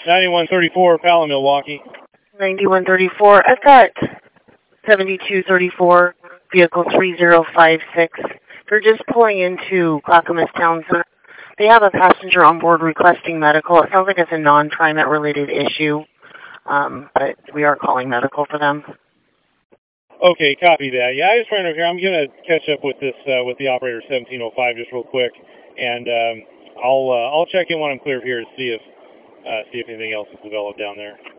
9134, Palo, Milwaukee. 9134. I've got 7234, vehicle 3056. They're just pulling into Clackamas Town Center. They have a passenger on board requesting medical. It sounds like it's a non-TriMet related issue, but we are calling medical for them. Okay, copy that. Yeah, I just ran over here. I'm going to catch up with this with the operator 1705 just real quick, and I'll check in when I'm clear here to see if anything else is developed down there.